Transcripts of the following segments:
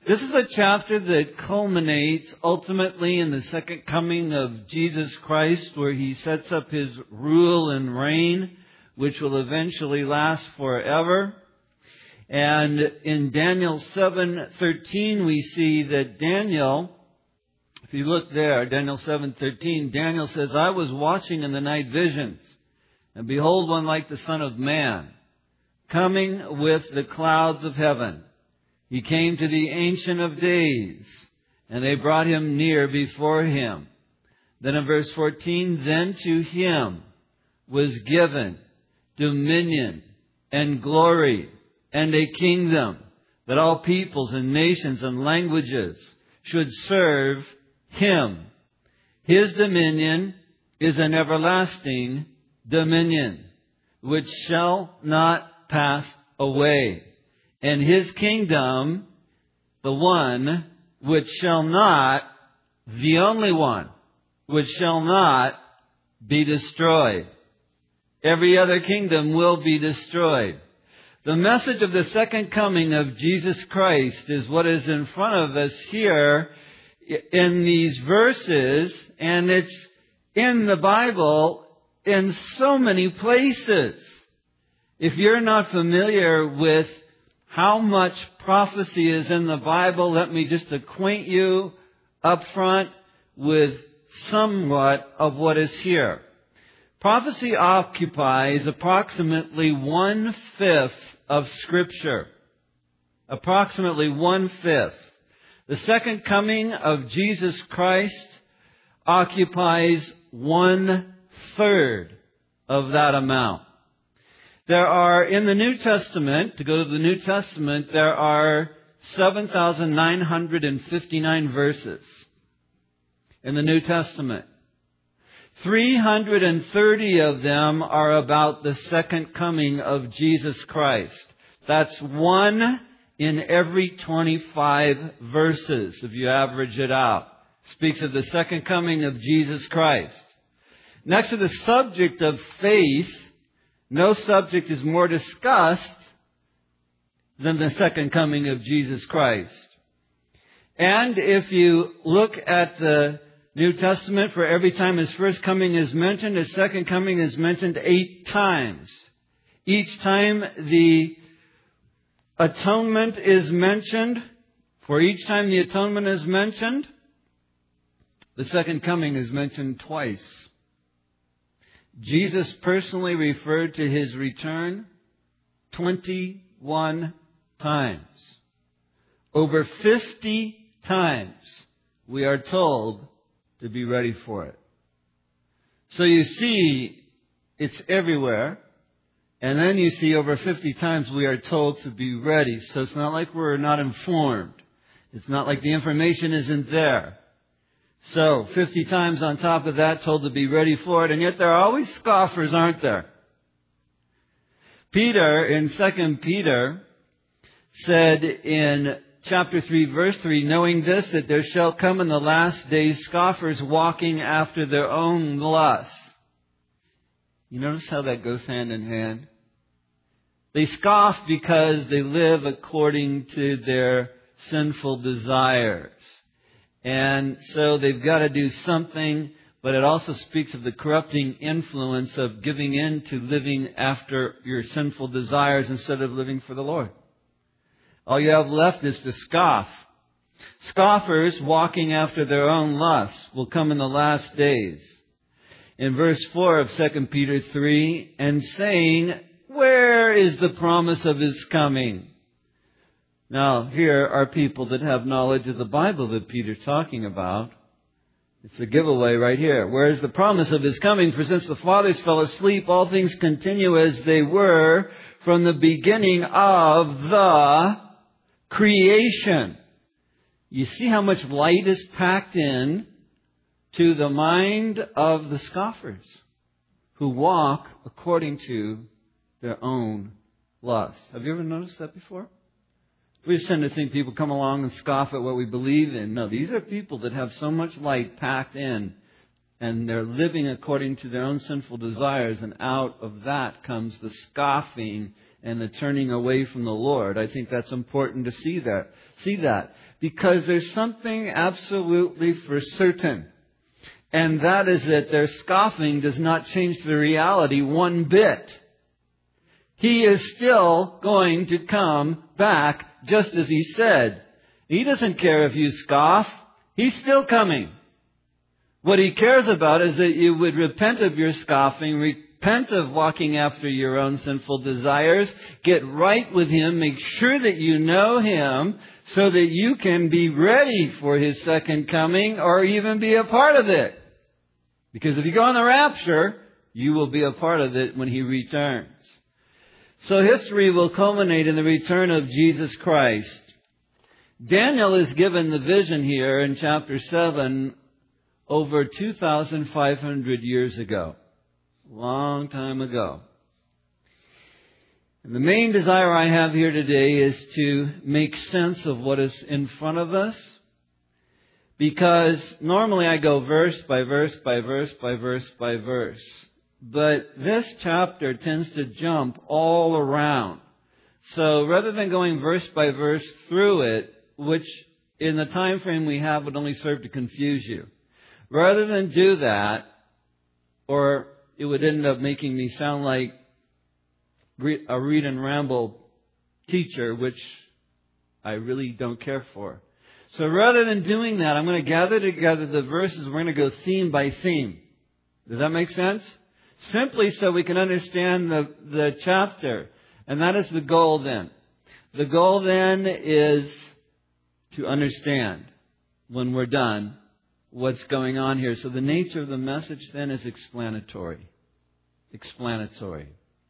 This is a chapter that culminates ultimately in the second coming of Jesus Christ, where He sets up His rule and reign, which will eventually last forever. And in Daniel 7:13, we see that Daniel, if you look there, Daniel 7:13, Daniel says, I was watching in the night visions, and behold, one like the Son of Man, coming with the clouds of heaven. He came to the Ancient of Days, and they brought Him near before Him. Then in verse 14, then to Him was given dominion and glory and a kingdom, that all peoples and nations and languages should serve Him. His dominion is an everlasting dominion, which shall not pass away. And His kingdom, the one which shall not, the only one, which shall not be destroyed. Every other kingdom will be destroyed. The message of the second coming of Jesus Christ is what is in front of us here in these verses, and it's in the Bible in so many places. If you're not familiar with how much prophecy is in the Bible, let me just acquaint you up front with somewhat of what is here. Prophecy occupies approximately 1/5 of Scripture. Approximately 1/5. The second coming of Jesus Christ occupies 1/3 of that amount. There are, in the New Testament, to go to the New Testament, there are 7,959 verses in the New Testament. 330 of them are about the second coming of Jesus Christ. That's 1 in every 25 verses, if you average it out. Speaks of the second coming of Jesus Christ. Next to the subject of faith, no subject is more discussed than the second coming of Jesus Christ. And if you look at the New Testament, for every time His first coming is mentioned, His second coming is mentioned 8 times. Each time the atonement is mentioned, for each time the atonement is mentioned, the second coming is mentioned twice. Jesus personally referred to His return 21 times. Over 50 times we are told to be ready for it. So you see, it's everywhere. And then you see over 50 times we are told to be ready. So it's not like we're not informed. It's not like the information isn't there. So 50 times on top of that, told to be ready for it. And yet there are always scoffers, aren't there? Peter, in 2 Peter, said in chapter 3, verse 3, knowing this, that there shall come in the last days scoffers walking after their own lusts. You notice how that goes hand in hand? They scoff because they live according to their sinful desires. And so they've got to do something, but it also speaks of the corrupting influence of giving in to living after your sinful desires instead of living for the Lord. All you have left is to scoff. Scoffers walking after their own lusts will come in the last days. In verse 4 of 2 Peter 3, and saying, where is the promise of His coming? Now, here are people that have knowledge of the Bible that Peter's talking about. It's a giveaway right here. Where is the promise of His coming? For since the fathers fell asleep, all things continue as they were from the beginning of the creation. You see how much light is packed in to the mind of the scoffers who walk according to their own lust. Have you ever noticed that before? We just tend to think people come along and scoff at what we believe in. No, these are people that have so much light packed in, and they're living according to their own sinful desires, and out of that comes the scoffing and the turning away from the Lord. I think that's important to see that. Because there's something absolutely for certain. And that is that their scoffing does not change the reality one bit. He is still going to come back just as He said. He doesn't care if you scoff. He's still coming. What He cares about is that you would repent of your scoffing, repent of walking after your own sinful desires, get right with Him, make sure that you know Him so that you can be ready for His second coming or even be a part of it. Because if you go on the rapture, you will be a part of it when He returns. So history will culminate in the return of Jesus Christ. Daniel is given the vision here in chapter 7 over 2,500 years ago. Long time ago. And the main desire I have here today is to make sense of what is in front of us. Because normally I go verse by verse by verse by verse by verse. But this chapter tends to jump all around. So rather than going verse by verse through it, which in the time frame we have would only serve to confuse you, rather than do that, or it would end up making me sound like a read and ramble teacher, which I really don't care for. So rather than doing that, I'm going to gather together the verses. We're going to go theme by theme. Does that make sense? Simply so we can understand the chapter. And that is the goal then. The goal then is to understand, when we're done, what's going on here. So the nature of the message then is explanatory. Explanatory.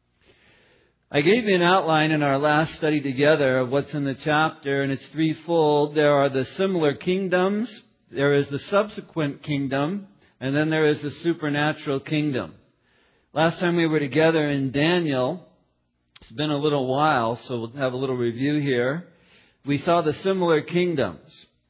I gave you an outline in our last study together of what's in the chapter, and it's threefold. There are the similar kingdoms, there is the subsequent kingdom, and then there is the supernatural kingdom. Last time we were together in Daniel, it's been a little while, so we'll have a little review here. We saw the similar kingdoms.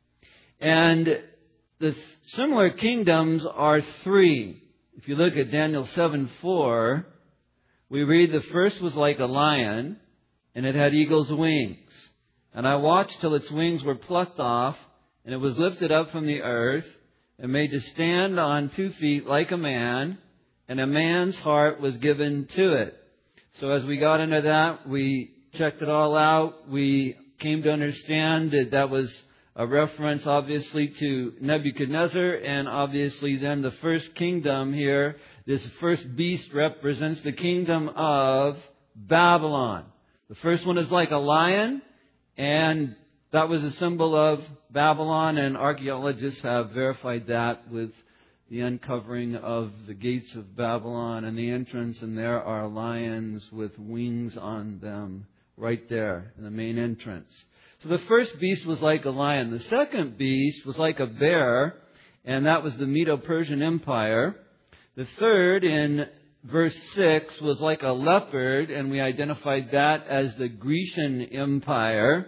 And the similar kingdoms are three. If you look at Daniel 7:4, we read the first was like a lion, and it had eagle's wings. And I watched till its wings were plucked off, and it was lifted up from the earth, and made to stand on 2 feet like a man, and a man's heart was given to it. So as we got into that, we checked it all out. We came to understand that that was a reference, obviously, to Nebuchadnezzar, and obviously then the first kingdom here. This first beast represents the kingdom of Babylon. The first one is like a lion, and that was a symbol of Babylon, and archaeologists have verified that with the uncovering of the gates of Babylon and the entrance, and there are lions with wings on them right there in the main entrance. So the first beast was like a lion. The second beast was like a bear, and that was the Medo-Persian Empire. The third, in verse 6, was like a leopard, and we identified that as the Grecian Empire.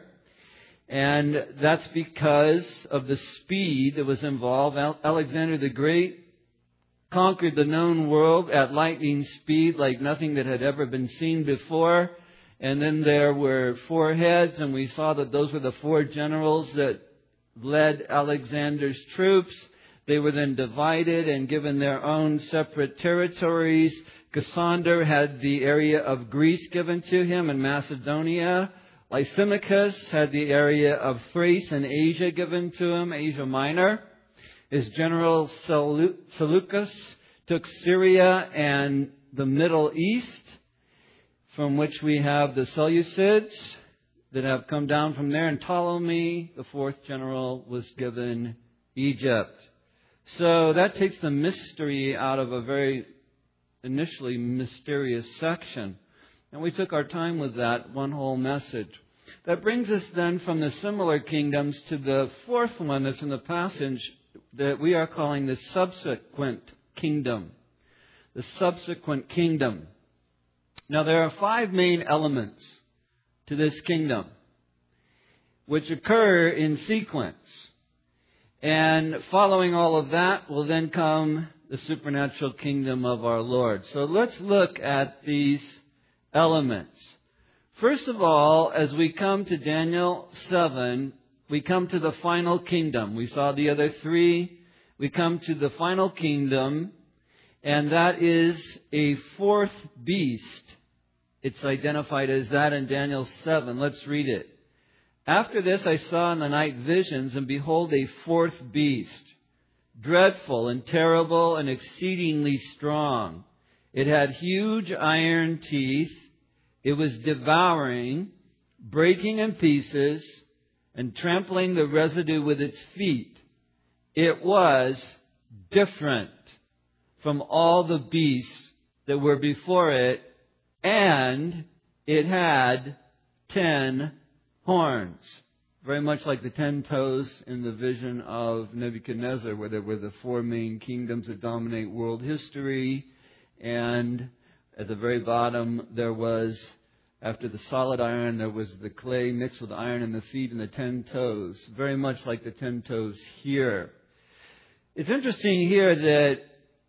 And that's because of the speed that was involved. Alexander the Great conquered the known world at lightning speed like nothing that had ever been seen before. And then there were 4 heads, and we saw that those were the 4 generals that led Alexander's troops. They were then divided and given their own separate territories. Cassander had the area of Greece given to him and Macedonia. Lysimachus had the area of Thrace and Asia given to him, Asia Minor. His general Seleucus took Syria and the Middle East, from which we have the Seleucids that have come down from there. And Ptolemy, the 4th general, was given Egypt. So that takes the mystery out of a very initially mysterious section. And we took our time with that one whole message. That brings us then from the similar kingdoms to the 4th one that's in the passage that we are calling the subsequent kingdom. The subsequent kingdom. Now there are 5 main elements to this kingdom which occur in sequence. And following all of that will then come the supernatural kingdom of our Lord. So let's look at these elements. First of all, as we come to Daniel 7, we come to the final kingdom. We saw the other three. We come to the final kingdom, and that is a fourth beast. It's identified as that in Daniel 7. Let's read it. After this I saw in the night visions, and behold, a fourth beast, dreadful and terrible and exceedingly strong. It had huge iron teeth. It was devouring, breaking in pieces, and trampling the residue with its feet. It was different from all the beasts that were before it, and it had 10 horns. Very much like the 10 toes in the vision of Nebuchadnezzar, where there were the four main kingdoms that dominate world history. And at the very bottom, there was, after the solid iron, there was the clay mixed with iron in the feet and the 10 toes. Very much like the 10 toes here. It's interesting here that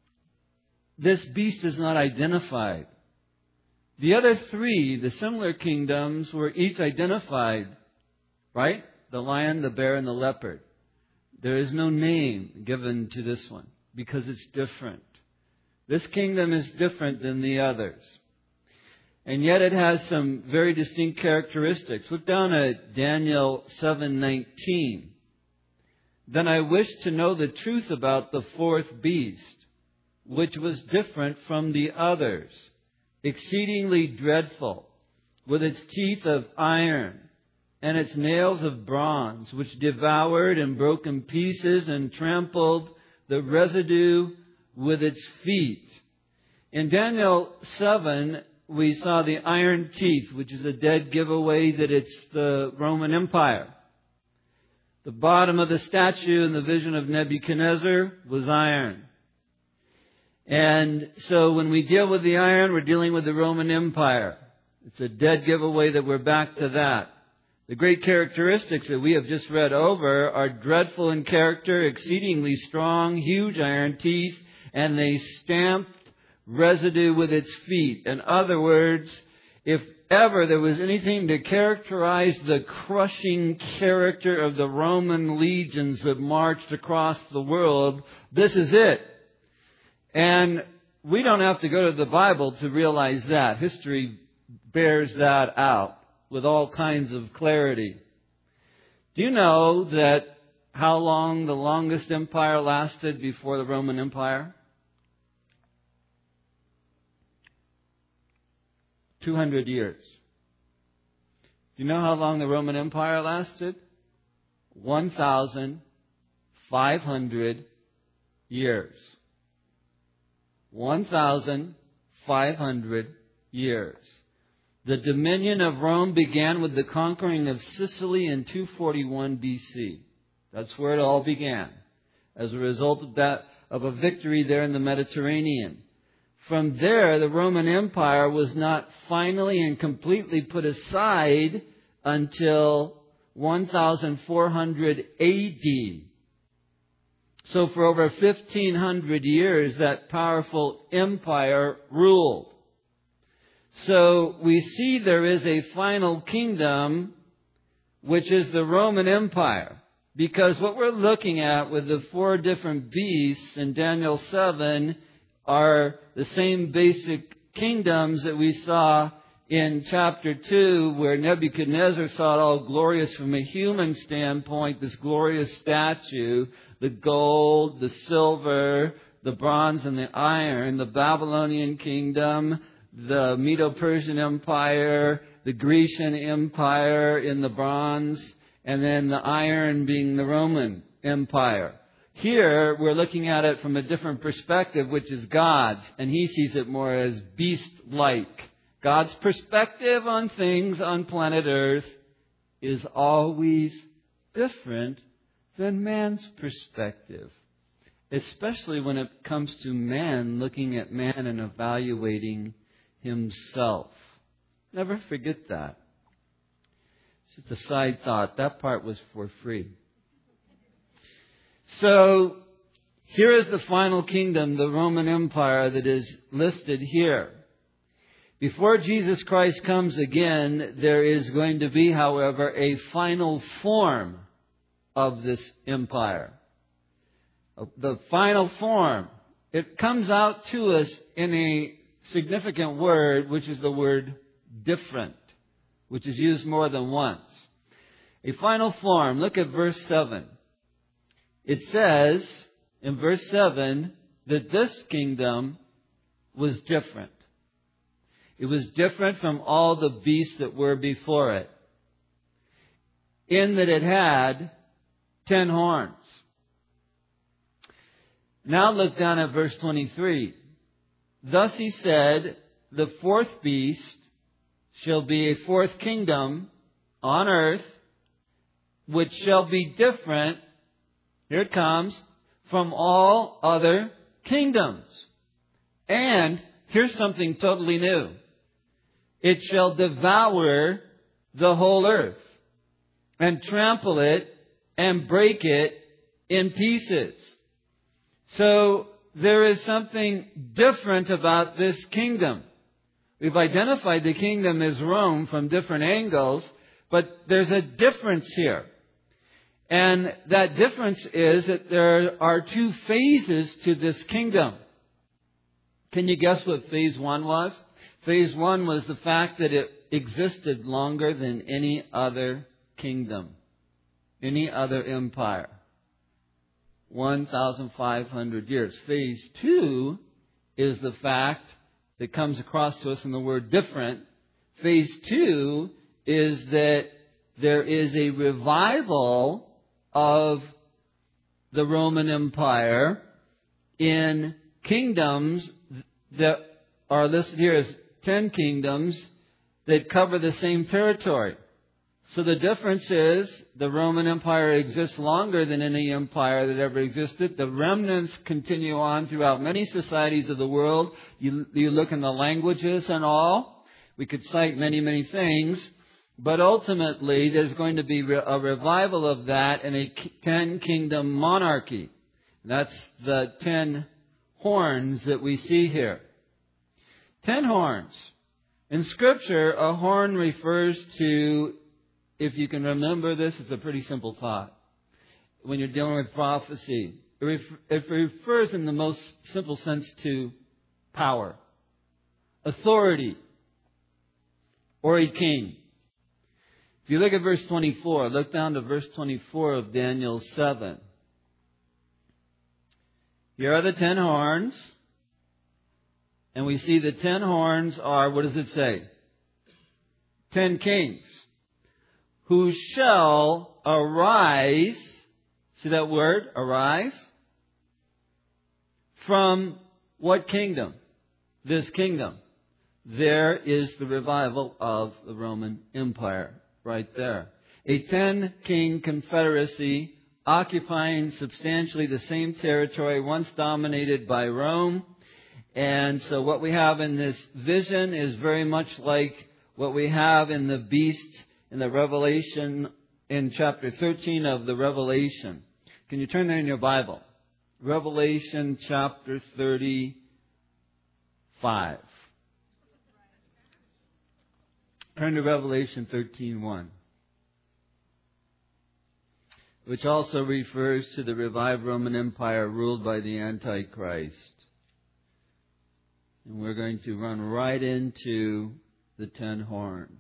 this beast is not identified. The other three, the similar kingdoms, were each identified, right? The lion, the bear, and the leopard. There is no name given to this one because it's different. This kingdom is different than the others. And yet it has some very distinct characteristics. Look down at Daniel 7:19. Then I wished to know the truth about the fourth beast, which was different from the others, exceedingly dreadful, with its teeth of iron and its nails of bronze, which devoured and broke in pieces and trampled the residue with its feet. In Daniel 7, we saw the iron teeth, which is a dead giveaway that it's the Roman Empire. The bottom of the statue in the vision of Nebuchadnezzar was iron. And so when we deal with the iron, we're dealing with the Roman Empire. It's a dead giveaway that we're back to that. The great characteristics that we have just read over are dreadful in character, exceedingly strong, huge iron teeth, and they stamped residue with its feet. In other words, if ever there was anything to characterize the crushing character of the Roman legions that marched across the world, this is it. And we don't have to go to the Bible to realize that. History bears that out with all kinds of clarity. Do you know that how long the longest empire lasted before the Roman Empire? 200 years. Do you know how long the Roman Empire lasted? 1,500 years. 1,500 years. The dominion of Rome began with the conquering of Sicily in 241 BC. That's where it all began, as a result of a victory there in the Mediterranean. From there, the Roman Empire was not finally and completely put aside until 1400 AD. So for over 1,500 years, that powerful empire ruled. So we see there is a final kingdom, which is the Roman Empire. Because what we're looking at with the four different beasts in Daniel 7 are the same basic kingdoms that we saw in chapter 2, where Nebuchadnezzar saw it all glorious from a human standpoint, this glorious statue, the gold, the silver, the bronze, and the iron, the Babylonian kingdom, the Medo-Persian Empire, the Grecian Empire in the bronze, and then the iron being the Roman Empire. Here, we're looking at it from a different perspective, which is God's, and He sees it more as beast-like. God's perspective on things on planet Earth is always different than man's perspective, especially when it comes to man looking at man and evaluating himself. Never forget that. Just a side thought. That part was for free. So, here is the final kingdom, the Roman Empire, that is listed here. Before Jesus Christ comes again, there is going to be, however, a final form of this empire. The final form. It comes out to us in a significant word, which is the word different, which is used more than once. A final form. Look at verse 7. It says in verse 7 that this kingdom was different. It was different from all the beasts that were before it, in that it had 10 horns. Now look down at verse 23. Thus he said, the fourth beast shall be a fourth kingdom on earth, which shall be different, here it comes, from all other kingdoms. And here's something totally new. It shall devour the whole earth and trample it and break it in pieces. So there is something different about this kingdom. We've identified the kingdom as Rome from different angles, but there's a difference here. And that difference is that there are two phases to this kingdom. Can you guess what phase 1 was? Phase 1 was the fact that it existed longer than any other kingdom, any other empire. 1,500 years. Phase 2 is the fact that comes across to us in the word different. Phase 2 is that there is a revival of the Roman Empire in kingdoms that are listed here as 10 kingdoms that cover the same territory. So the difference is the Roman Empire exists longer than any empire that ever existed. The remnants continue on throughout many societies of the world. You look in the languages and all. We could cite many, many things. But ultimately, there's going to be a revival of that in a 10-kingdom monarchy. That's the 10 horns that we see here. 10 horns. In Scripture, a horn refers to, if you can remember this, it's a pretty simple thought. When you're dealing with prophecy, it refers in the most simple sense to power, authority, or a king. If you look at verse 24, look down to verse 24 of Daniel 7. Here are the 10 horns. And we see the 10 horns are, what does it say? 10 kings who shall arise. See that word? Arise. From what kingdom? This kingdom. There is the revival of the Roman Empire. Right there. A 10-king confederacy occupying substantially the same territory once dominated by Rome. And so what we have in this vision is very much like what we have in the beast in the Revelation, in chapter 13 of the Revelation. Can you turn there in your Bible? Revelation chapter 35. Turn to Revelation 13:1, which also refers to the revived Roman Empire ruled by the Antichrist. And we're going to run right into the 10 horns.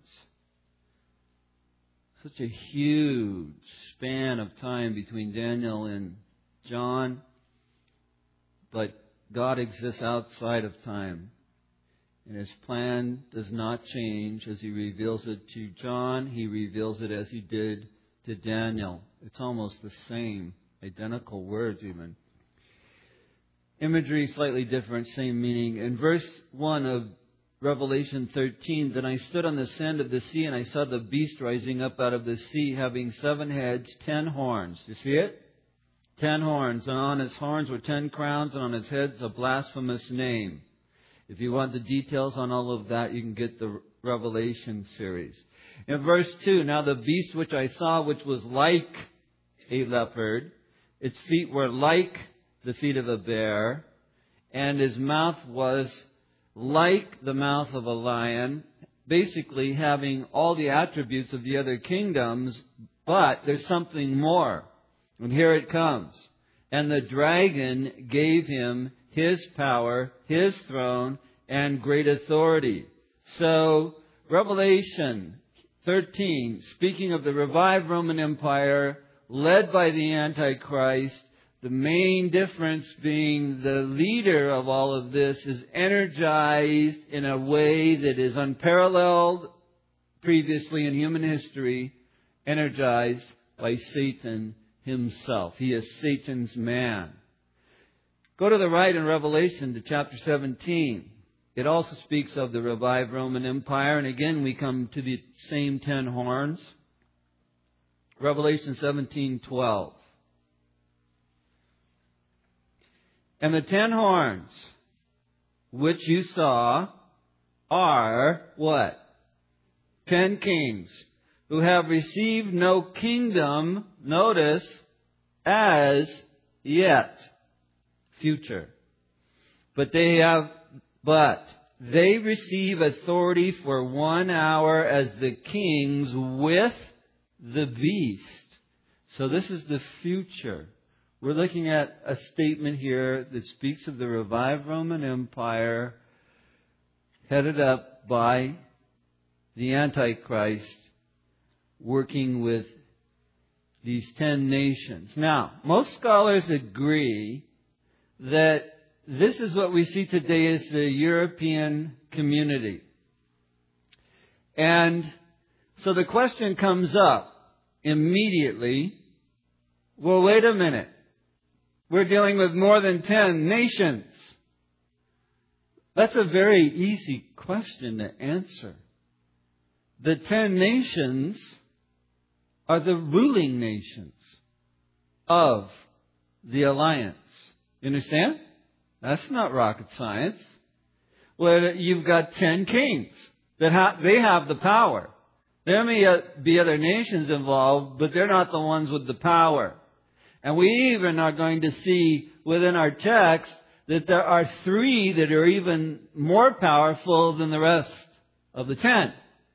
Such a huge span of time between Daniel and John, but God exists outside of time. And His plan does not change as He reveals it to John. He reveals it as He did to Daniel. It's almost the same, identical words even. Imagery slightly different, same meaning. In verse 1 of Revelation 13, then I stood on the sand of the sea, and I saw the beast rising up out of the sea, having 7 heads, 10 horns. You see it? 10 horns. And on his horns were 10 crowns, and on his heads a blasphemous name. If you want the details on all of that, you can get the Revelation series. In verse 2, now the beast which I saw, which was like a leopard, its feet were like the feet of a bear, and his mouth was like the mouth of a lion, basically having all the attributes of the other kingdoms, but there's something more. And here it comes. And the dragon gave him his power, his throne, and great authority. So, Revelation 13, speaking of the revived Roman Empire, led by the Antichrist, the main difference being the leader of all of this is energized in a way that is unparalleled previously in human history, energized by Satan himself. He is Satan's man. Go to the right in Revelation to chapter 17. It also speaks of the revived Roman Empire. And again, we come to the same 10 horns. Revelation 17:12. And the 10 horns which you saw are what? 10 kings who have received no kingdom, notice, as yet. Future. But they receive authority for 1 hour as the kings with the beast. So this is the future. We're looking at a statement here that speaks of the revived Roman Empire headed up by the Antichrist working with these 10 nations. Now, most scholars agree that this is what we see today as the European community. And so the question comes up immediately, well, wait a minute. We're dealing with more than 10 nations. That's a very easy question to answer. The 10 nations are the ruling nations of the alliance. You understand? That's not rocket science. Well, you've got 10 kings that they have the power. There may be other nations involved, but they're not the ones with the power. And we even are going to see within our text that there are 3 that are even more powerful than the rest of the 10.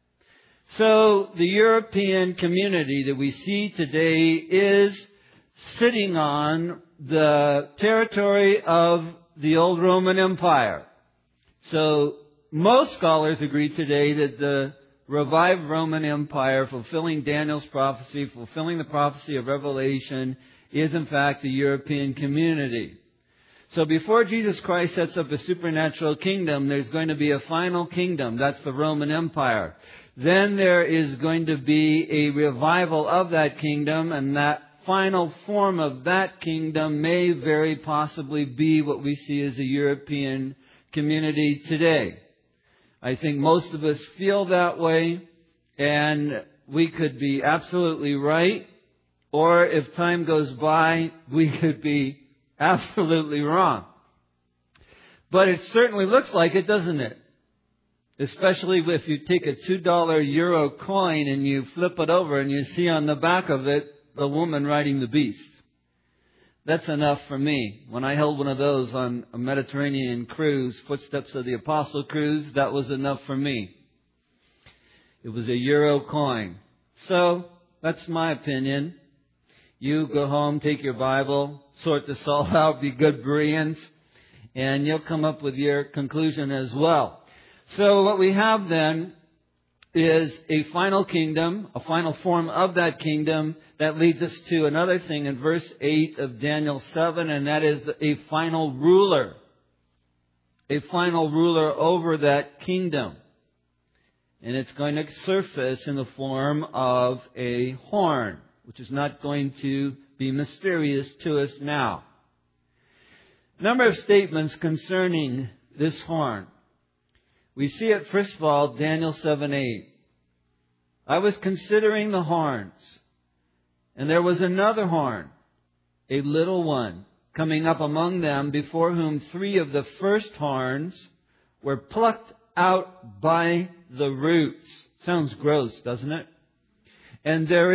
So the European community that we see today is sitting on the territory of the old Roman Empire. So most scholars agree today that the revived Roman Empire, fulfilling Daniel's prophecy, fulfilling the prophecy of Revelation, is in fact the European community. So before Jesus Christ sets up a supernatural kingdom, there's going to be a final kingdom. That's the Roman Empire. Then there is going to be a revival of that kingdom, and that final form of that kingdom may very possibly be what we see as a European community today. I think most of us feel that way, and we could be absolutely right, or if time goes by, we could be absolutely wrong. But it certainly looks like it, doesn't it? Especially if you take a $2 euro coin and you flip it over and you see on the back of it the woman riding the beast. That's enough for me. When I held one of those on a Mediterranean cruise, Footsteps of the Apostle cruise, that was enough for me. It was a euro coin. So, that's my opinion. You go home, take your Bible, sort this all out, be good Bereans, and you'll come up with your conclusion as well. So what we have then is a final kingdom, a final form of that kingdom. That leads us to another thing in verse 8 of Daniel 7, and that is a final ruler. A final ruler over that kingdom. And it's going to surface in the form of a horn, which is not going to be mysterious to us now. A number of statements concerning this horn. We see it, first of all, Daniel 7:8. I was considering the horns, and there was another horn, a little one, coming up among them, before whom 3 of the first horns were plucked out by the roots. Sounds gross, doesn't it? And there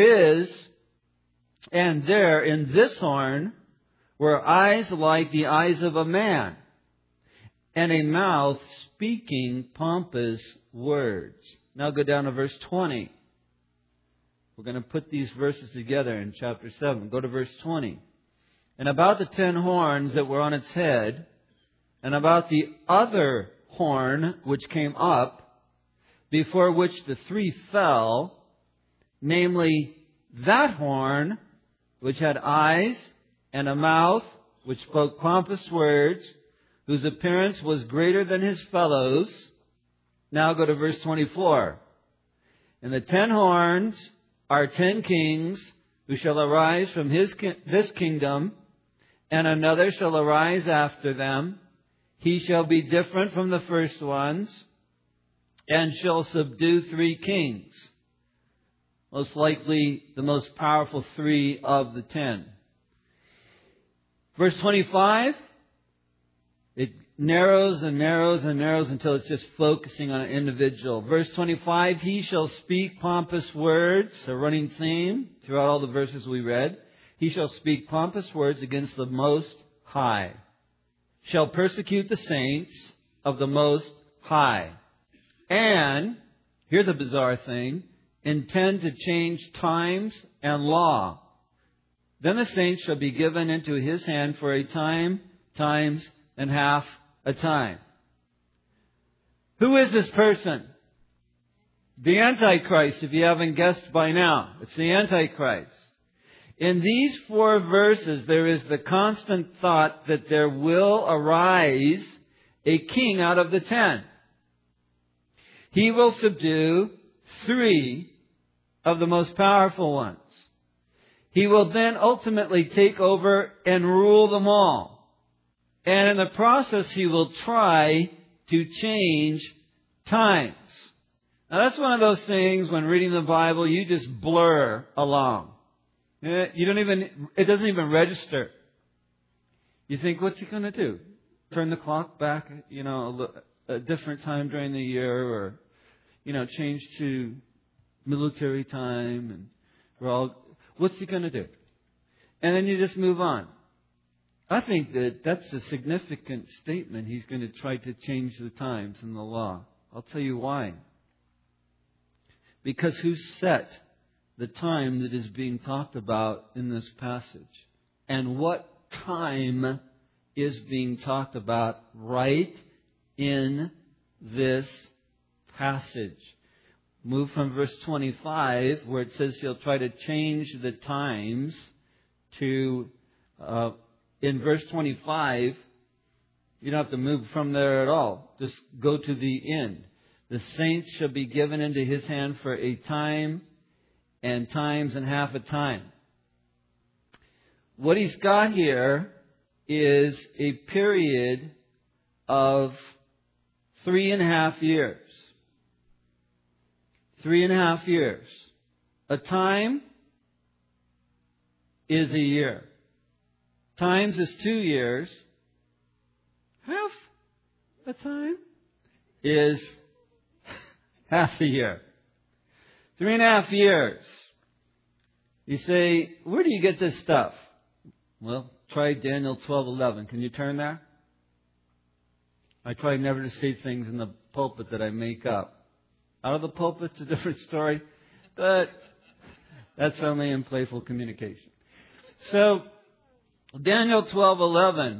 in this horn were eyes like the eyes of a man. and a mouth speaking pompous words. Now go down to verse 20. We're going to put these verses together in chapter 7. Go to verse 20. And about the 10 horns that were on its head, and about the other horn which came up, before which the 3 fell, namely that horn which had eyes and a mouth which spoke pompous words, whose appearance was greater than his fellows. Now go to verse 24. And the 10 horns are 10 kings who shall arise from this kingdom, and another shall arise after them. He shall be different from the first ones, and shall subdue 3 kings. Most likely the most powerful 3 of the 10. Verse 25, it narrows and narrows and narrows until it's just focusing on an individual. Verse 25, he shall speak pompous words, a running theme throughout all the verses we read. He shall speak pompous words against the Most High, shall persecute the saints of the Most High. And, here's a bizarre thing, intend to change times and law. Then the saints shall be given into his hand for a time, times, and half a time. Who is this person? The Antichrist, if you haven't guessed by now. It's the Antichrist. In these 4 verses, there is the constant thought that there will arise a king out of the 10. He will subdue 3 of the most powerful ones. He will then ultimately take over and rule them all. And in the process, he will try to change times. Now that's one of those things when reading the Bible, you just blur along. It doesn't even register. You think, what's he going to do? Turn the clock back, a different time during the year, or, change to military time, and what's he going to do? And then you just move on. I think that's a significant statement. He's going to try to change the times and the law. I'll tell you why. Because who set the time that is being talked about in this passage? And what time is being talked about right in this passage? Move from verse 25, where it says he'll try to change the times, to in verse 25, you don't have to move from there at all. Just go to the end. The saints shall be given into his hand for a time, and times, and half a time. What he's got here is a period of 3.5 years. 3.5 years. A time is a year. Times is 2 years. Half a time is half a year. 3.5 years. You say, where do you get this stuff? Well, try Daniel 12:11. Can you turn there? I try never to say things in the pulpit that I make up. Out of the pulpit, it's a different story, but that's only in playful communication. So, Daniel 12:11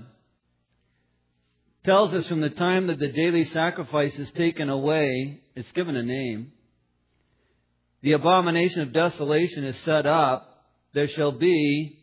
tells us from the time that the daily sacrifice is taken away, it's given a name. The abomination of desolation is set up. There shall be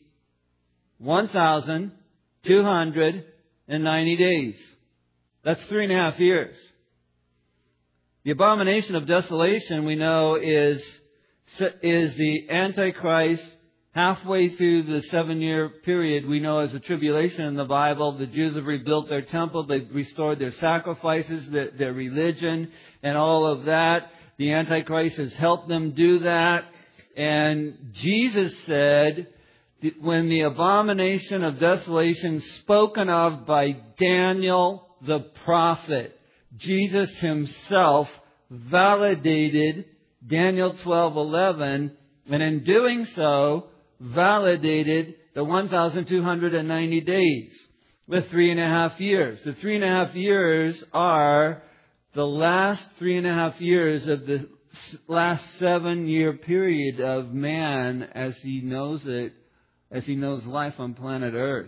1,290 days. That's 3.5 years. The abomination of desolation, we know, is the Antichrist. Halfway through the 7-year period, we know as the tribulation in the Bible, the Jews have rebuilt their temple, they've restored their sacrifices, their religion, and all of that. The Antichrist has helped them do that. And Jesus said, when the abomination of desolation spoken of by Daniel the prophet, Jesus himself validated Daniel 12:11, and in doing so, validated the 1,290 days. The 3.5 years. The 3.5 years are the last 3.5 years of the last 7-year period of man as he knows it, as he knows life on planet Earth.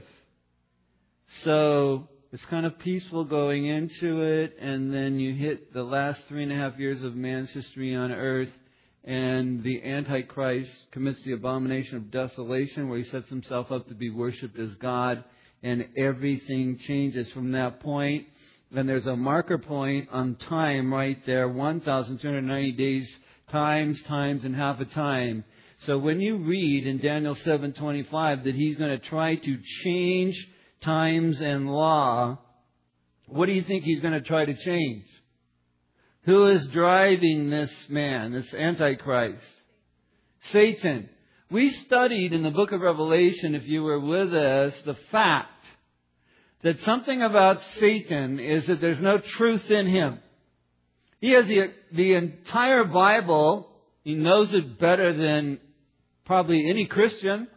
So it's kind of peaceful going into it, and then you hit the last 3.5 years of man's history on Earth, and the Antichrist commits the abomination of desolation, where he sets himself up to be worshipped as God, and everything changes from that point. And there's a marker point on time right there, 1,290 days, times, and half a time. So when you read in Daniel 7:25 that he's going to try to change times and law, what do you think he's going to try to change? Who is driving this man, this Antichrist? Satan. We studied in the book of Revelation, if you were with us, the fact that something about Satan is that there's no truth in him. He has the entire Bible. He knows it better than probably any Christian.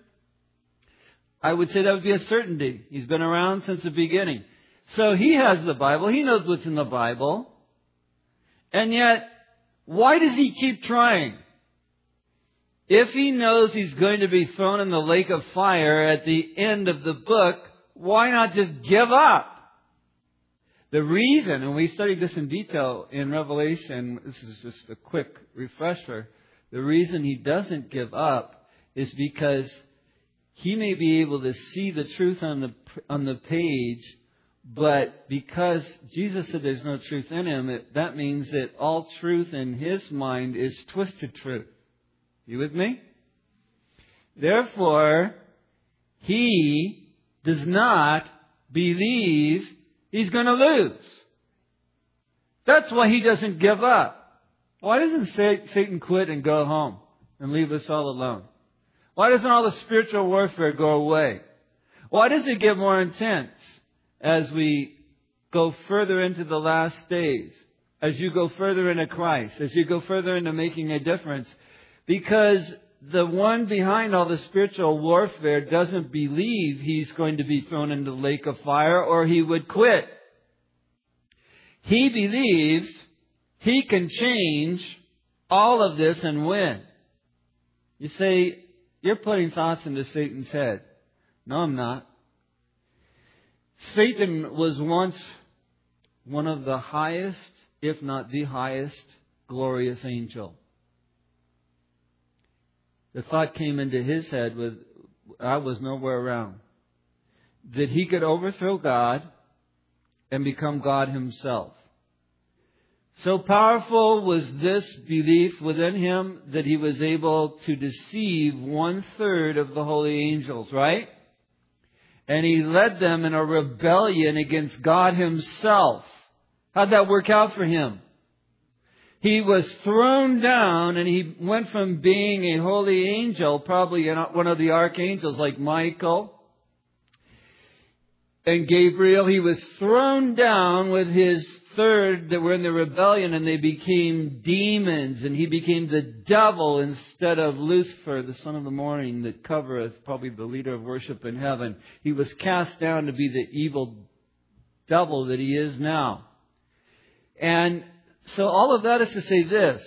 I would say that would be a certainty. He's been around since the beginning. So he has the Bible. He knows what's in the Bible. And yet, why does he keep trying? If he knows he's going to be thrown in the lake of fire at the end of the book, why not just give up? The reason, and we studied this in detail in Revelation, this is just a quick refresher, the reason he doesn't give up is because he may be able to see the truth on the page, but because Jesus said there's no truth in him, that means that all truth in his mind is twisted truth. You with me? Therefore, he does not believe he's going to lose. That's why he doesn't give up. Why doesn't Satan quit and go home and leave us all alone? Why doesn't all the spiritual warfare go away? Why does it get more intense as we go further into the last days? As you go further into Christ, as you go further into making a difference? Because the one behind all the spiritual warfare doesn't believe he's going to be thrown into the lake of fire, or he would quit. He believes he can change all of this and win. You say, you're putting thoughts into Satan's head. No, I'm not. Satan was once one of the highest, if not the highest, glorious angel. The thought came into his head I was nowhere around, that he could overthrow God and become God himself. So powerful was this belief within him that he was able to deceive 1/3 of the holy angels, right? And he led them in a rebellion against God himself. How'd that work out for him? He was thrown down, and he went from being a holy angel, probably one of the archangels like Michael and Gabriel. He was thrown down with his third that were in the rebellion, and they became demons, and he became the devil instead of Lucifer, the son of the morning that covereth, probably the leader of worship in heaven. He was cast down to be the evil devil that he is now. And so all of that is to say this.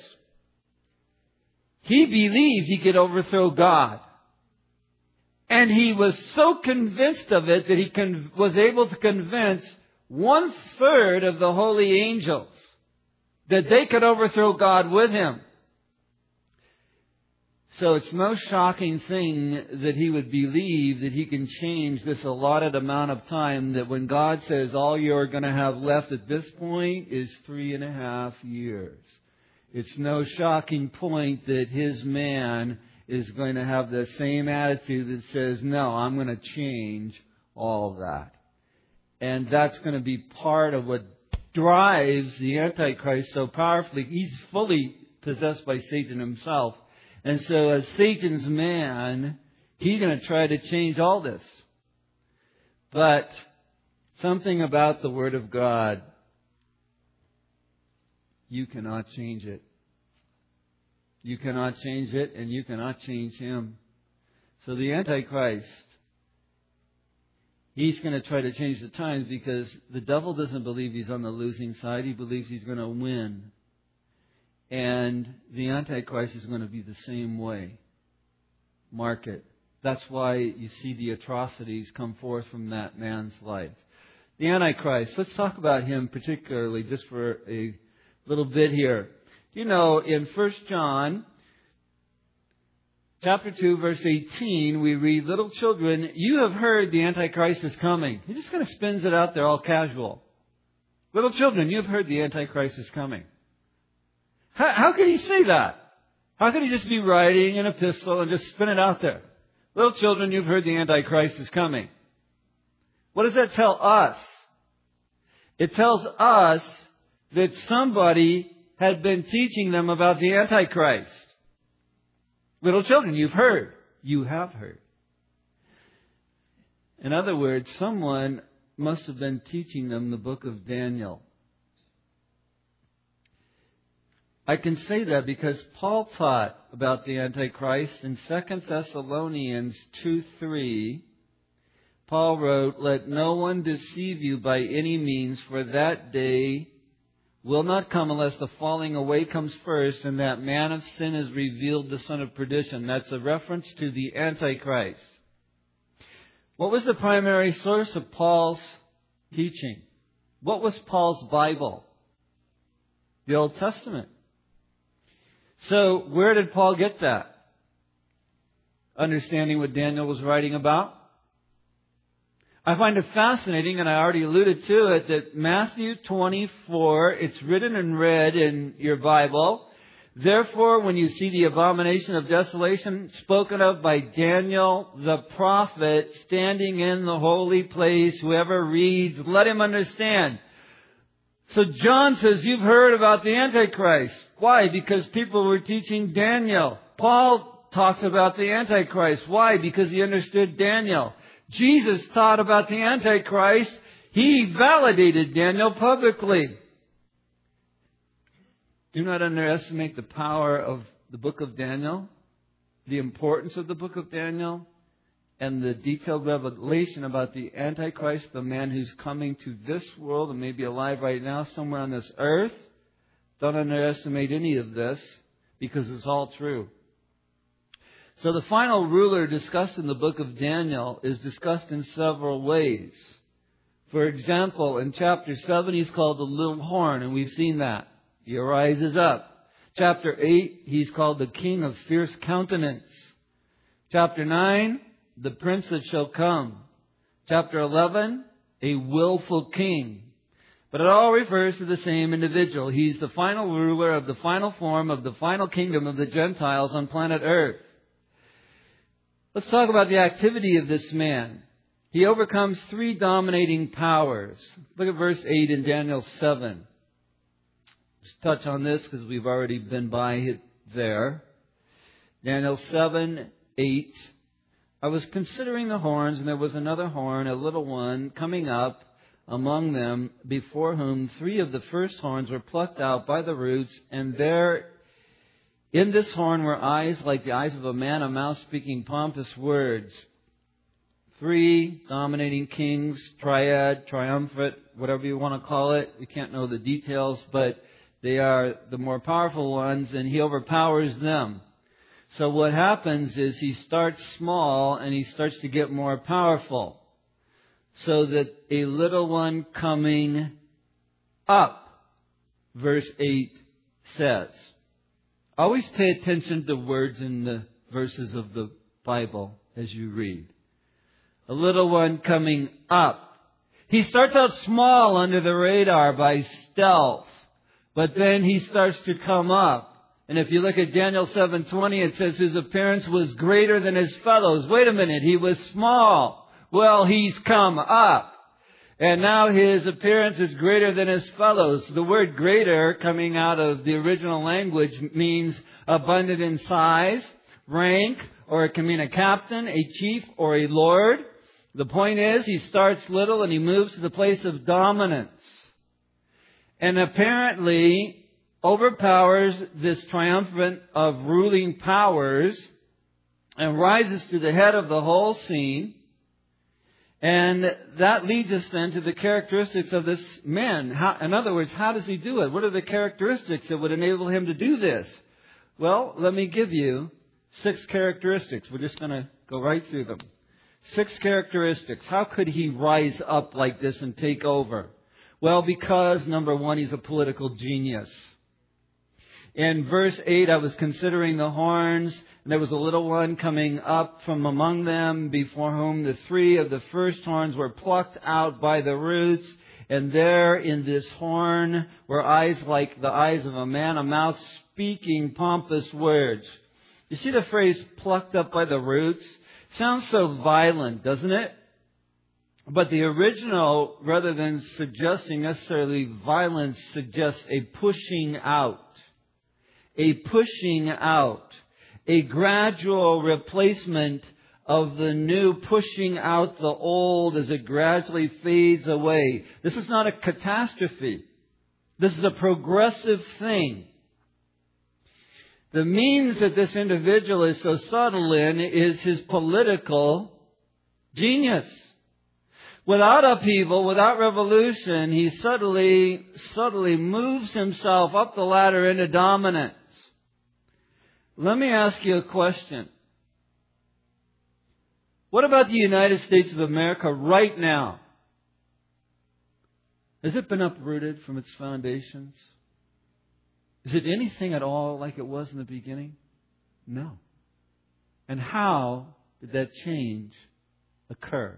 He believed he could overthrow God. And he was so convinced of it that he was able to convince 1/3 of the holy angels that they could overthrow God with him. So it's no shocking thing that he would believe that he can change this allotted amount of time, that when God says all you're going to have left at this point is 3.5 years. It's no shocking point that his man is going to have the same attitude that says, no, I'm going to change all that. And that's going to be part of what drives the Antichrist so powerfully. He's fully possessed by Satan himself. And so as Satan's man, he's going to try to change all this. But something about the Word of God, you cannot change it. You cannot change it, and you cannot change him. So the Antichrist he's going to try to change the times because the devil doesn't believe he's on the losing side. He believes he's going to win. And the Antichrist is going to be the same way. Mark it. That's why you see the atrocities come forth from that man's life. The Antichrist, let's talk about him particularly just for a little bit here. You know, in 1 John chapter 2, verse 18, we read, "Little children, you have heard the Antichrist is coming." He just kind of spins it out there all casual. "Little children, you have heard the Antichrist is coming." How could he say that? How could he just be writing an epistle and just spin it out there? "Little children, you've heard the Antichrist is coming." What does that tell us? It tells us that somebody had been teaching them about the Antichrist. "Little children, you've heard." You have heard. In other words, someone must have been teaching them the book of Daniel. I can say that because Paul taught about the Antichrist in 2 Thessalonians 2:3. Paul wrote, "Let no one deceive you by any means, for that day will not come unless the falling away comes first, and that man of sin is revealed, the son of perdition." That's a reference to the Antichrist. What was the primary source of Paul's teaching? What was Paul's Bible? The Old Testament. So, where did Paul get that? Understanding what Daniel was writing about? I find it fascinating, and I already alluded to it, that Matthew 24, it's written in red in your Bible. "Therefore, when you see the abomination of desolation spoken of by Daniel the prophet standing in the holy place, whoever reads, let him understand." So John says, you've heard about the Antichrist. Why? Because people were teaching Daniel. Paul talks about the Antichrist. Why? Because he understood Daniel. Jesus taught about the Antichrist. He validated Daniel publicly. Do not underestimate the power of the book of Daniel, the importance of the book of Daniel, and the detailed revelation about the Antichrist, the man who's coming to this world and may be alive right now somewhere on this earth. Don't underestimate any of this because it's all true. So the final ruler discussed in the book of Daniel is discussed in several ways. For example, in chapter 7, he's called the little horn, and we've seen that. He rises up. Chapter 8, he's called the king of fierce countenance. Chapter 9, the prince that shall come. Chapter 11, a willful king. But it all refers to the same individual. He's the final ruler of the final form of the final kingdom of the Gentiles on planet Earth. Let's talk about the activity of this man. He overcomes 3 dominating powers. Look at verse 8 in Daniel 7. Just touch on this because we've already been by it there. Daniel 7:8. "I was considering the horns, and there was another horn, a little one, coming up among them, before whom 3 of the first horns were plucked out by the roots, and there in this horn were eyes like the eyes of a man, a mouth speaking pompous words." 3 dominating kings, triad, triumvirate, whatever you want to call it. We can't know the details, but they are the more powerful ones, and he overpowers them. So what happens is he starts small and he starts to get more powerful. So that a little one coming up, verse 8 says. Always pay attention to words in the verses of the Bible as you read. A little one coming up. He starts out small under the radar by stealth, but then he starts to come up. And if you look at Daniel 7:20, it says his appearance was greater than his fellows. Wait a minute, he was small. Well, he's come up. And now his appearance is greater than his fellows. The word greater, coming out of the original language, means abundant in size, rank, or it can mean a captain, a chief, or a lord. The point is, he starts little and he moves to the place of dominance. And apparently overpowers this triumvirate of ruling powers and rises to the head of the whole scene. And that leads us then to the characteristics of this man. In other words, how does he do it? What are the characteristics that would enable him to do this? Well, let me give you 6 characteristics. We're just going to go right through them. 6 characteristics. How could he rise up like this and take over? Well, because, number 1, he's a political genius. In verse 8, I was considering the horns, and there was a little one coming up from among them, before whom the 3 of the first horns were plucked out by the roots. And there in this horn were eyes like the eyes of a man, a mouth speaking pompous words. You see the phrase plucked up by the roots? Sounds so violent, doesn't it? But the original, rather than suggesting necessarily violence, suggests a pushing out. A pushing out. A gradual replacement of the new, pushing out the old as it gradually fades away. This is not a catastrophe. This is a progressive thing. The means that this individual is so subtle in is his political genius. Without upheaval, without revolution, he subtly moves himself up the ladder into dominance. Let me ask you a question. What about the United States of America right now? Has it been uprooted from its foundations? Is it anything at all like it was in the beginning? No. And how did that change occur?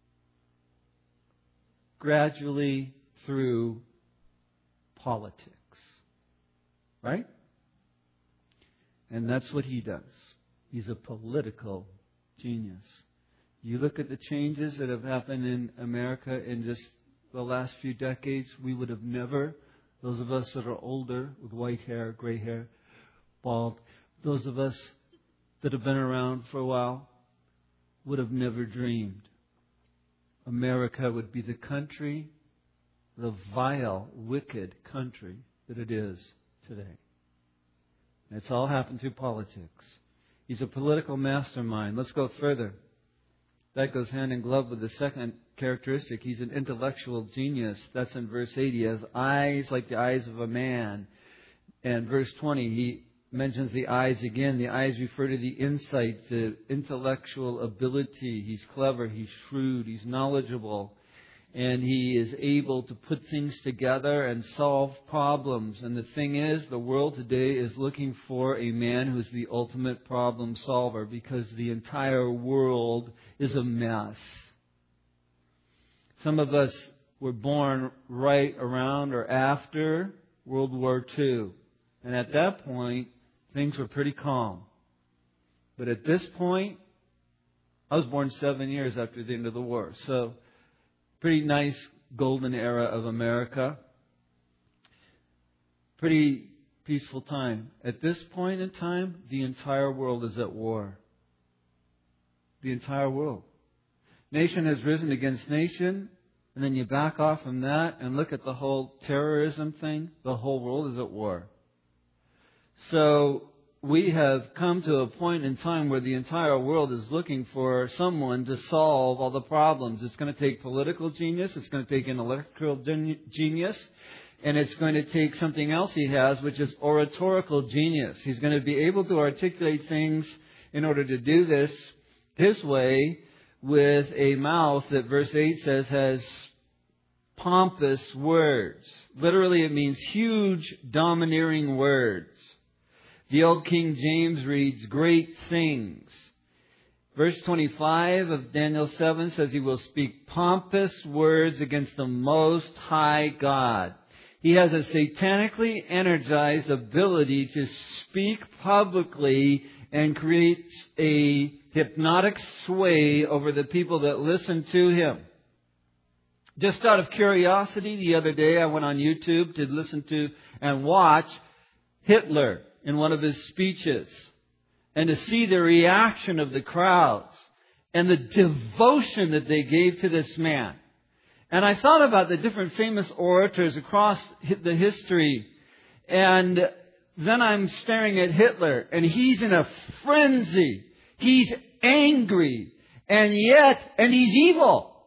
Gradually through politics. Right? And that's what he does. He's a political genius. You look at the changes that have happened in America in just the last few decades, we would have never, those of us that are older with white hair, gray hair, bald, those of us that have been around for a while would have never dreamed America would be the country, the vile, wicked country that it is today. And it's all happened through politics. He's a political mastermind. Let's go further. That goes hand in glove with the second characteristic. He's an intellectual genius. That's in verse 8. He has eyes like the eyes of a man. And verse 20, he mentions the eyes again. The eyes refer to the insight, the intellectual ability. He's clever, he's shrewd, he's knowledgeable. And he is able to put things together and solve problems. And the thing is, the world today is looking for a man who's the ultimate problem solver, because the entire world is a mess. Some of us were born right around or after World War II. And at that point, things were pretty calm. But at this point, I was born 7 years after the end of the war. So, pretty nice golden era of America. Pretty peaceful time. At this point in time, the entire world is at war. The entire world. Nation has risen against nation, and then you back off from that and look at the whole terrorism thing. The whole world is at war. So we have come to a point in time where the entire world is looking for someone to solve all the problems. It's going to take political genius, it's going to take intellectual genius, and it's going to take something else he has, which is oratorical genius. He's going to be able to articulate things in order to do this his way, with a mouth that verse 8 says has pompous words. Literally it means huge, domineering words. The old King James reads, great things. Verse 25 of Daniel 7 says he will speak pompous words against the Most High God. He has a satanically energized ability to speak publicly and create a hypnotic sway over the people that listen to him. Just out of curiosity, the other day I went on YouTube to listen to and watch Hitler in one of his speeches, and to see the reaction of the crowds and the devotion that they gave to this man. And I thought about the different famous orators across the history, and then I'm staring at Hitler, and he's in a frenzy. He's angry, and he's evil.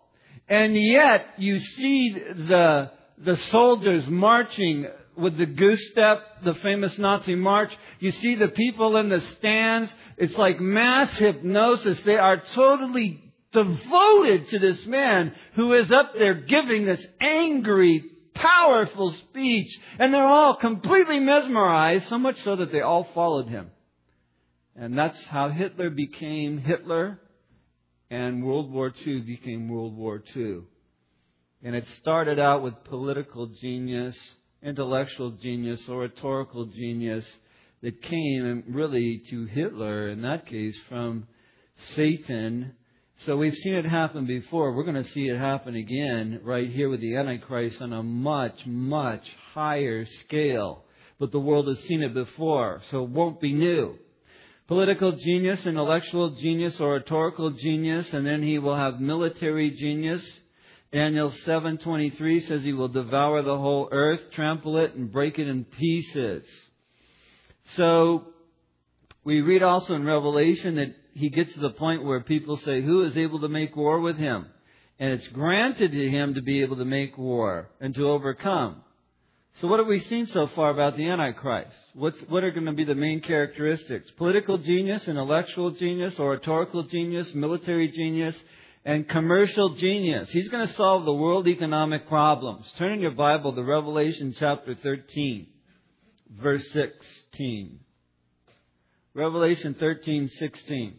And yet you see the soldiers marching with the goose step, the famous Nazi march. You see the people in the stands. It's like mass hypnosis. They are totally devoted to this man who is up there giving this angry, powerful speech. And they're all completely mesmerized, so much so that they all followed him. And that's how Hitler became Hitler, and World War II became World War II. And it started out with political genius, intellectual genius, oratorical genius that came really to Hitler, in that case, from Satan. So we've seen it happen before. We're going to see it happen again right here with the Antichrist on a much, much higher scale. But the world has seen it before, so it won't be new. Political genius, intellectual genius, oratorical genius, and then he will have military genius. Daniel 7:23 says he will devour the whole earth, trample it, and break it in pieces. So we read also in Revelation that he gets to the point where people say, who is able to make war with him? And it's granted to him to be able to make war and to overcome. So what have we seen so far about the Antichrist? What are going to be the main characteristics? Political genius, intellectual genius, oratorical genius, military genius, and commercial genius. He's going to solve the world economic problems. Turn in your Bible to Revelation chapter 13, verse 16. Revelation 13:16.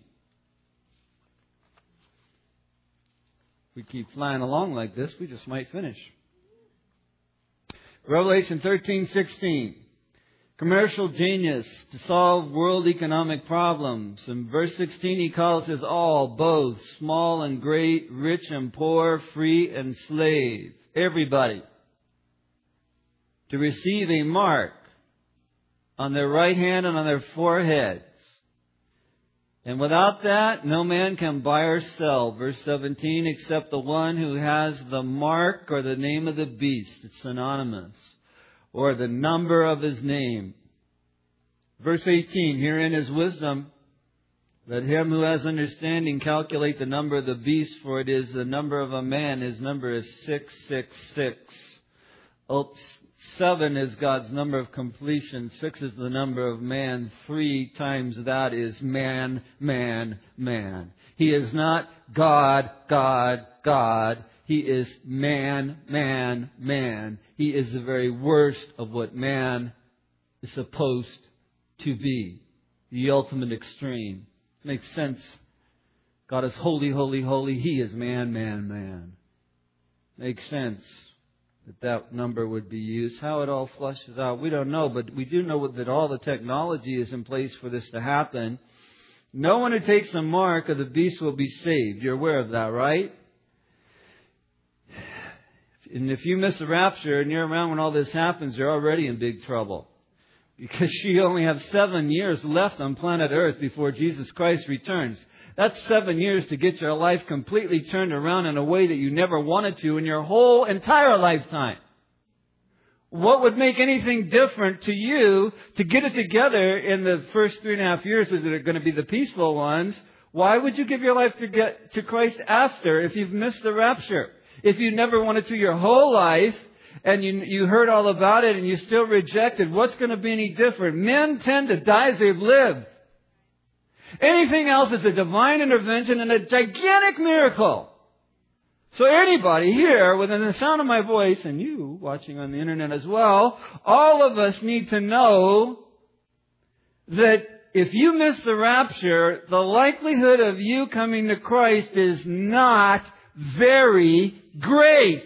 If we keep flying along like this, we just might finish. Revelation 13:16. Commercial genius to solve world economic problems. In verse 16 he calls us all, both small and great, rich and poor, free and slave. Everybody. To receive a mark on their right hand and on their foreheads. And without that, no man can buy or sell. Verse 17, except the one who has the mark or the name of the beast. It's synonymous. Or the number of his name. Verse 18, herein is wisdom. Let him who has understanding calculate the number of the beast, for it is the number of a man. His number is 666. 7 is God's number of completion. 6 is the number of man. 3 times that is man, man, man. He is not God, God, God. He is man, man, man. He is the very worst of what man is supposed to be. The ultimate extreme. Makes sense. God is holy, holy, holy. He is man, man, man. Makes sense that number would be used. How it all flushes out, we don't know. But we do know that all the technology is in place for this to happen. No one who takes the mark of the beast will be saved. You're aware of that, right? And if you miss the rapture and you're around when all this happens, you're already in big trouble. Because you only have 7 years left on planet Earth before Jesus Christ returns. That's 7 years to get your life completely turned around in a way that you never wanted to in your whole entire lifetime. What would make anything different to you to get it together in the first 3.5 years? Is it going to be the peaceful ones? Why would you give your life to get to Christ after if you've missed the rapture? If you never wanted to your whole life and you heard all about it and you still rejected, what's going to be any different? Men tend to die as they've lived. Anything else is a divine intervention and a gigantic miracle. So anybody here within the sound of my voice, and you watching on the internet as well, all of us need to know that if you miss the rapture, the likelihood of you coming to Christ is not very great.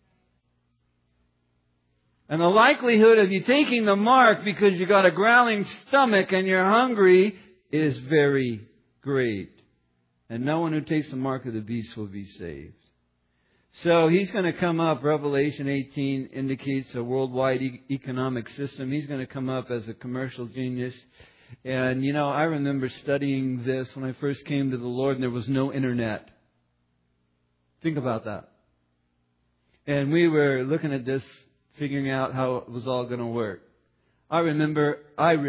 And the likelihood of you taking the mark because you got a growling stomach and you're hungry is very great. And no one who takes the mark of the beast will be saved. So he's going to come up. Revelation 18 indicates a worldwide economic system. He's going to come up as a commercial genius. And, I remember studying this when I first came to the Lord and there was no internet. Think about that. And we were looking at this, figuring out how it was all going to work. I remember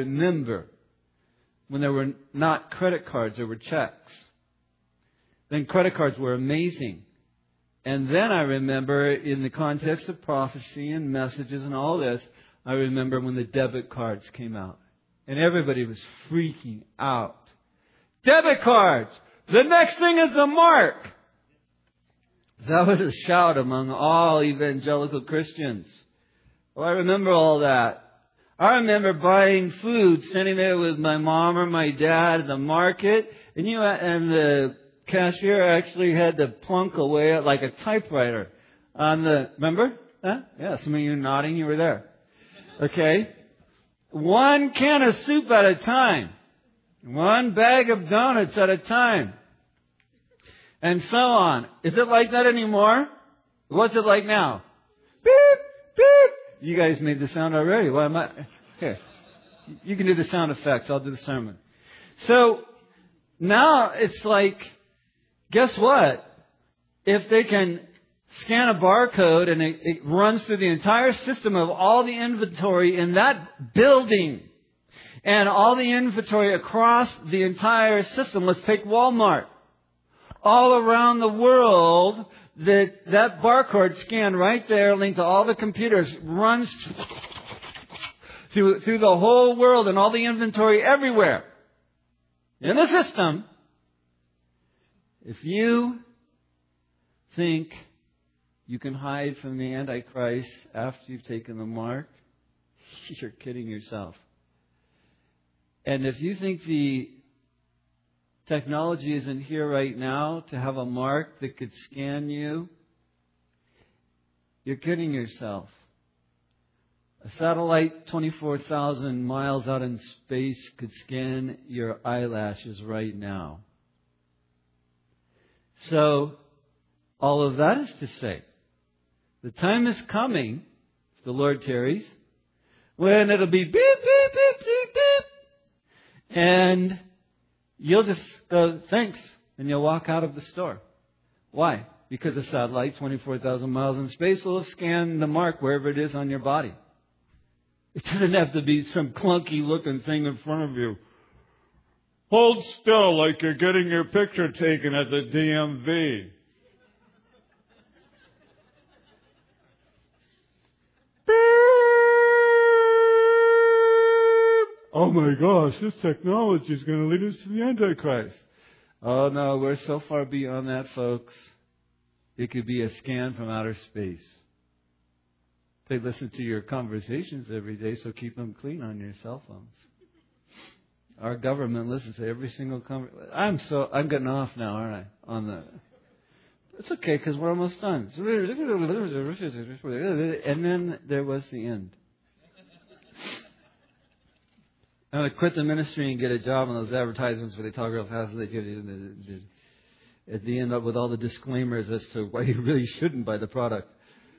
when there were not credit cards, there were checks. Then credit cards were amazing. And then I remember, in the context of prophecy and messages and all this, I remember when the debit cards came out. And everybody was freaking out. Debit cards! The next thing is the mark! That was a shout among all evangelical Christians. Well, I remember all that. I remember buying food, standing there with my mom or my dad at the market, and the cashier actually had to plunk away at like a typewriter on the, remember? Huh? Yeah, some of you nodding, you were there. Okay. One can of soup at a time. One bag of donuts at a time. And so on. Is it like that anymore? What's it like now? Beep, beep. You guys made the sound already. Why am I? Here. You can do the sound effects. I'll do the sermon. So, now it's like, guess what? If they can scan a barcode and it runs through the entire system of all the inventory in that building and all the inventory across the entire system. Let's take Walmart. All around the world, that barcode scanned right there, linked to all the computers, runs through the whole world and all the inventory everywhere in the system. If you think you can hide from the Antichrist after you've taken the mark, you're kidding yourself. And if you think the technology isn't here right now to have a mark that could scan you, you're kidding yourself. A satellite 24,000 miles out in space could scan your eyelashes right now. So, all of that is to say, the time is coming, if the Lord tarries, when it'll be beep, beep, beep, beep, beep. And you'll just go, thanks, and you'll walk out of the store. Why? Because a satellite 24,000 miles in space will scan the mark wherever it is on your body. It doesn't have to be some clunky looking thing in front of you. Hold still like you're getting your picture taken at the DMV. Oh my gosh, this technology is going to lead us to the Antichrist. Oh no, we're so far beyond that, folks. It could be a scan from outer space. They listen to your conversations every day, so keep them clean on your cell phones. Our government listens to every single conversation. I'm getting off now, aren't I? It's okay, because we're almost done. And then there was the end. I'm going to quit the ministry and get a job on those advertisements where they talk real fast. At the end up with all the disclaimers as to why you really shouldn't buy the product.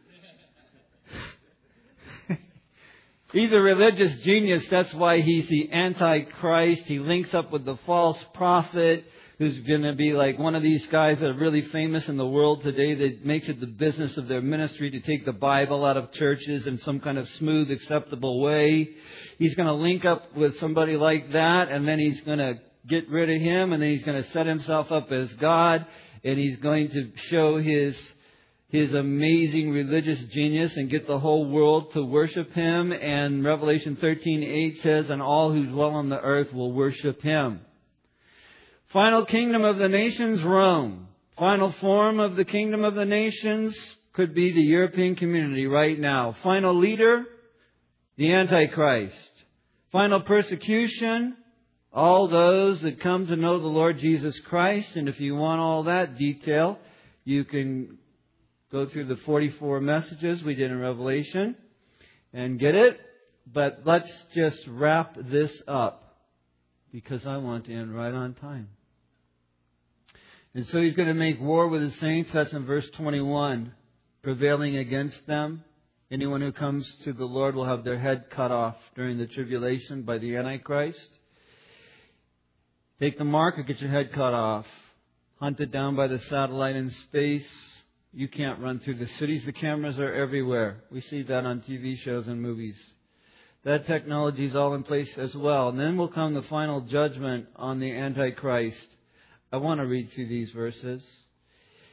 He's a religious genius. That's why he's the Antichrist. He links up with the false prophet who's going to be like one of these guys that are really famous in the world today that makes it the business of their ministry to take the Bible out of churches in some kind of smooth, acceptable way. He's going to link up with somebody like that, and then he's going to get rid of him, and then he's going to set himself up as God, and he's going to show his amazing religious genius and get the whole world to worship him. And Revelation 13:8 says, and all who dwell on the earth will worship him. Final kingdom of the nations, Rome. Final form of the kingdom of the nations could be the European community right now. Final leader, the Antichrist. Final persecution, all those that come to know the Lord Jesus Christ. And if you want all that detail, you can go through the 44 messages we did in Revelation and get it. But let's just wrap this up because I want to end right on time. And so he's going to make war with the saints. That's in verse 21. Prevailing against them. Anyone who comes to the Lord will have their head cut off during the tribulation by the Antichrist. Take the mark or get your head cut off. Hunted down by the satellite in space. You can't run through the cities. The cameras are everywhere. We see that on TV shows and movies. That technology is all in place as well. And then will come the final judgment on the Antichrist. I want to read through these verses.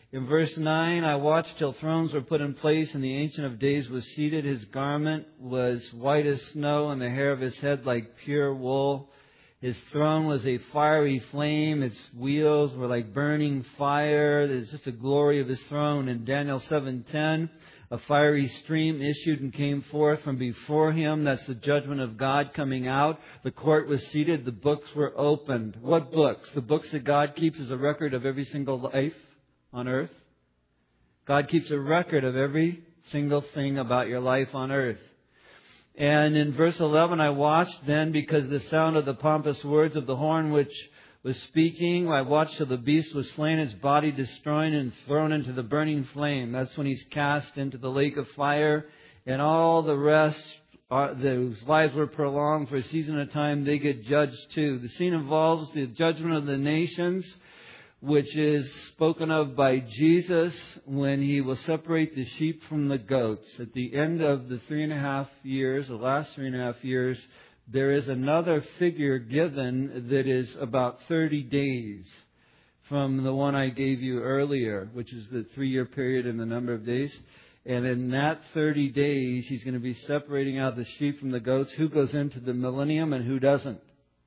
In verse 9, I watched till thrones were put in place, and the Ancient of Days was seated. His garment was white as snow, and the hair of his head like pure wool. His throne was a fiery flame. Its wheels were like burning fire. There's just the glory of His throne. In Daniel 7:10, a fiery stream issued and came forth from before Him. That's the judgment of God coming out. The court was seated. The books were opened. What books? The books that God keeps as a record of every single life on earth. God keeps a record of every single thing about your life on earth. And in verse 11, I watched then, because the sound of the pompous words of the horn which was speaking, I watched till the beast was slain, its body destroyed and thrown into the burning flame. That's when he's cast into the lake of fire. And all the rest, whose lives were prolonged for a season of time, they get judged too. The scene involves the judgment of the nations, which is spoken of by Jesus when He will separate the sheep from the goats. At the end of the 3.5 years, the last 3.5 years, there is another figure given that is about 30 days from the one I gave you earlier, which is the 3-year period and the number of days. And in that 30 days, He's going to be separating out the sheep from the goats, who goes into the millennium and who doesn't.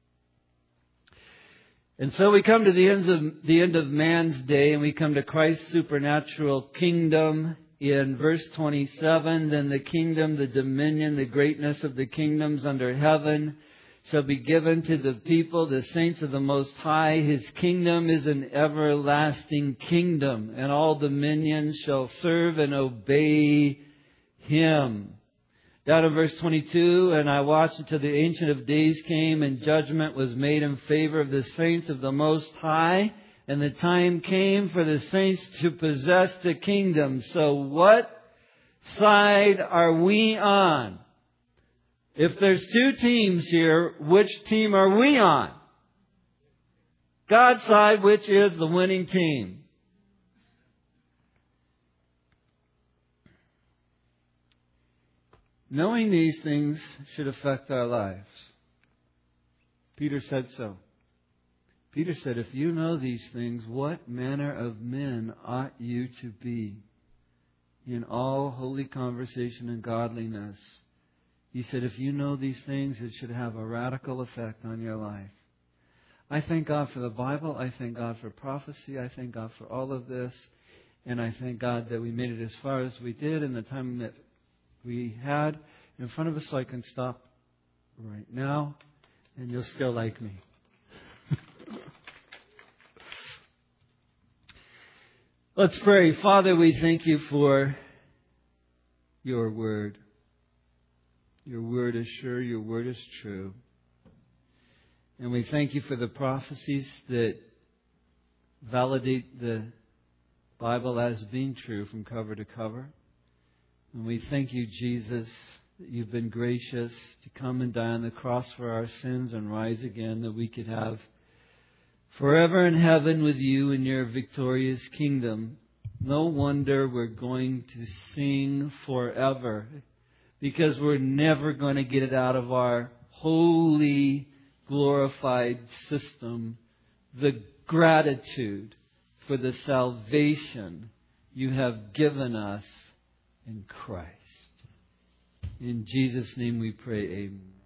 And so we come to the end of man's day, and we come to Christ's supernatural kingdom. In verse 27, then the kingdom, the dominion, the greatness of the kingdoms under heaven shall be given to the people, the saints of the Most High. His kingdom is an everlasting kingdom, and all dominions shall serve and obey Him. Down in verse 22, and I watched until the Ancient of Days came, and judgment was made in favor of the saints of the Most High. And the time came for the saints to possess the kingdom. So what side are we on? If there's 2 teams here, which team are we on? God's side, which is the winning team. Knowing these things should affect our lives. Peter said so. Peter said, if you know these things, what manner of men ought you to be in all holy conversation and godliness? He said, if you know these things, it should have a radical effect on your life. I thank God for the Bible. I thank God for prophecy. I thank God for all of this. And I thank God that we made it as far as we did in the time that we had in front of us, so I can stop right now, and you'll still like me. Let's pray. Father, we thank You for Your Word. Your Word is sure. Your Word is true. And we thank You for the prophecies that validate the Bible as being true from cover to cover. And we thank You, Jesus, that You've been gracious to come and die on the cross for our sins and rise again, that we could have forever in heaven with You in Your victorious kingdom. No wonder we're going to sing forever, because we're never going to get it out of our holy, glorified system, the gratitude for the salvation You have given us in Christ. In Jesus' name we pray, amen.